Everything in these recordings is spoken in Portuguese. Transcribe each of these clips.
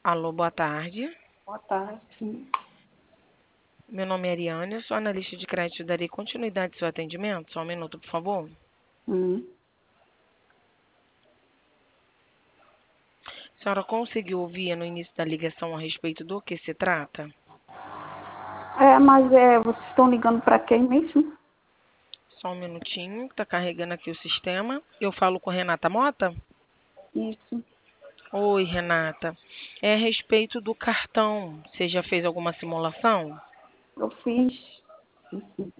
Alô, boa tarde. Boa tarde, sim. Meu nome é Ariane, eu sou analista de crédito. Darei continuidade ao seu atendimento? Só um minuto, por favor. Hum. A senhora conseguiu ouvir no início da ligação a respeito do que se trata? Vocês estão ligando para quem mesmo? Só um minutinho, está carregando aqui o sistema. Eu falo com Renata Mota? Isso, Oi, Renata. É a respeito do cartão. Você já fez alguma simulação? eu fiz. Isso,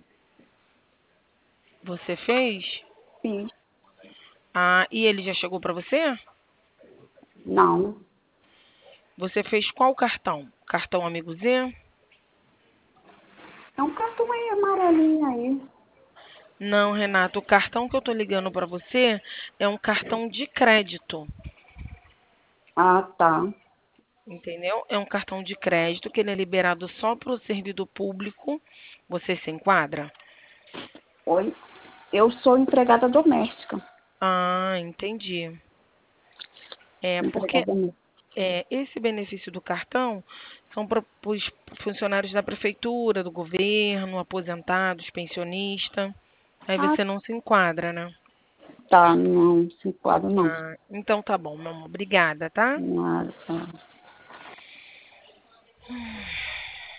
Você fez? fiz. Ah, e ele já chegou para você? Não. Você fez qual cartão? Cartão Amigo Z? É um cartão aí amarelinho aí. Não, Renato, o cartão que eu tô ligando para você é um cartão de crédito, Ah, tá. entendeu? É um cartão de crédito que ele é liberado só para o servidor público. Você se enquadra? Oi. Eu sou empregada doméstica. Ah, entendi. É porque Empregada doméstica. esse benefício do cartão são para os funcionários da prefeitura, do governo, aposentados, pensionistas. Aí Ah, você não se enquadra, né? tá. Não se enquadra, não. Ah, então tá bom, meu amor. Obrigada, tá? Ah, tá.